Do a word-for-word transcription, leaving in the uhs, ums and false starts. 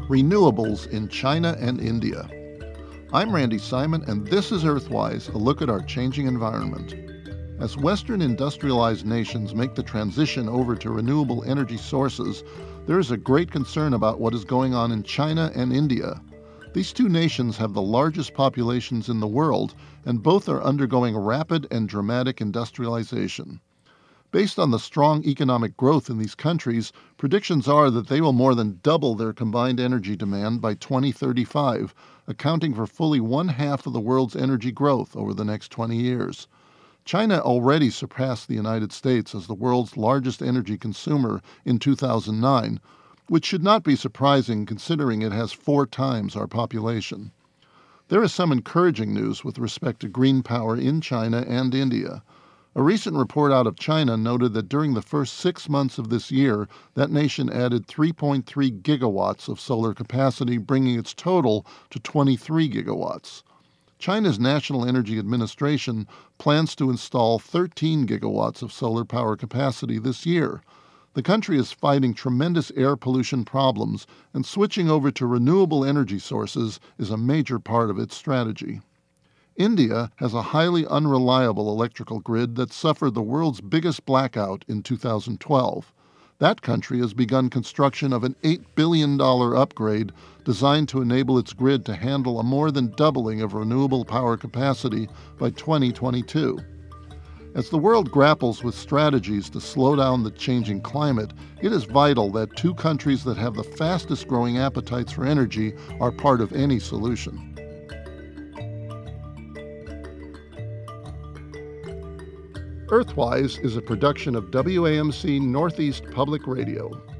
Renewables in China and India. I'm Randy Simon, and this is Earthwise, a look at our changing environment. As Western industrialized nations make the transition over to renewable energy sources, there is a great concern about what is going on in China and India. These two nations have the largest populations in the world, and both are undergoing rapid and dramatic industrialization. Based on the strong economic growth in these countries, predictions are that they will more than double their combined energy demand by twenty thirty-five, accounting for fully one half of the world's energy growth over the next twenty years. China already surpassed the United States as the world's largest energy consumer in two thousand nine, which should not be surprising considering it has four times our population. There is some encouraging news with respect to green power in China and India. A recent report out of China noted that during the first six months of this year, that nation added three point three gigawatts of solar capacity, bringing its total to twenty-three gigawatts. China's National Energy Administration plans to install thirteen gigawatts of solar power capacity this year. The country is fighting tremendous air pollution problems, and switching over to renewable energy sources is a major part of its strategy. India has a highly unreliable electrical grid that suffered the world's biggest blackout in two thousand twelve. That country has begun construction of an eight billion dollars upgrade designed to enable its grid to handle a more than doubling of renewable power capacity by twenty twenty-two. As the world grapples with strategies to slow down the changing climate, it is vital that two countries that have the fastest growing appetites for energy are part of any solution. Earthwise is a production of W A M C Northeast Public Radio.